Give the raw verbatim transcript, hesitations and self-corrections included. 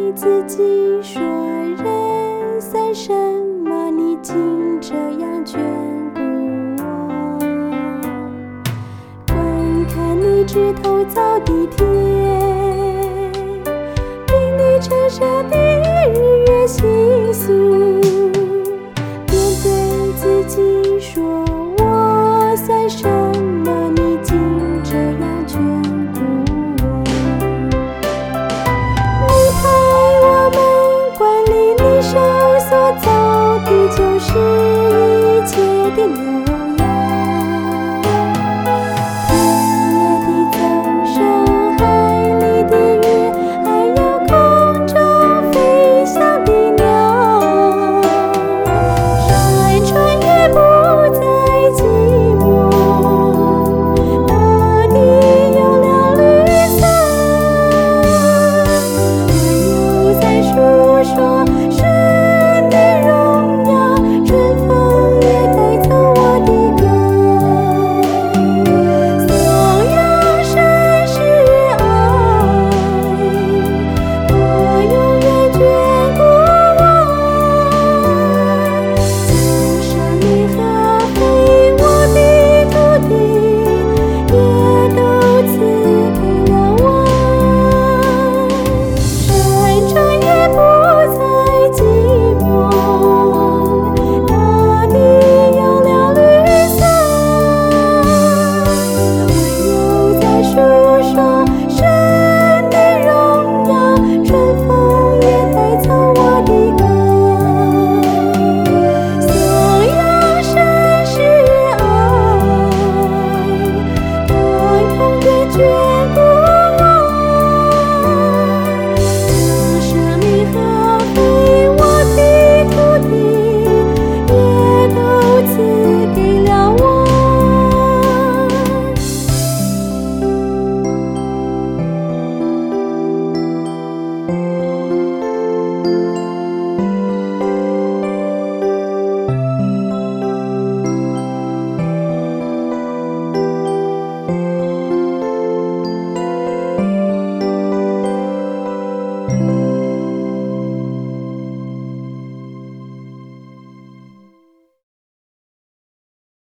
自己说，人算什么？你竟这样眷顾我。观看你枝头造地天，听你陈设的日月星宿，便对自己说，我算什么？你竟这样眷顾我。你派我们管理你手所造的，就是一切的